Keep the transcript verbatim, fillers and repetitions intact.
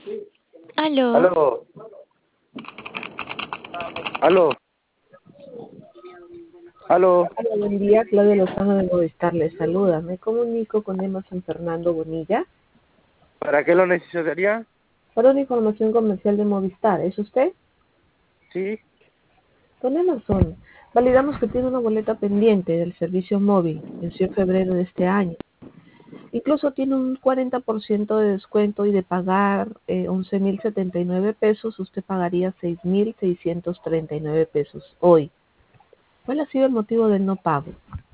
Aló. Aló, aló, aló. Hola, buen día, Claudia Lozano de Movistar les saluda. Me comunico con Emerson Fernando Bonilla ¿Para qué lo necesitaría? para una información comercial de Movistar. ¿Es usted? Sí, Don Emerson, validamos que tiene una boleta pendiente del servicio móvil. Venció en febrero de este año. Incluso tiene un cuarenta por ciento de descuento y de pagar eh, once mil setenta y nueve pesos, usted pagaría seis mil seiscientos treinta y nueve pesos hoy. ¿Cuál ha sido el motivo del no pago?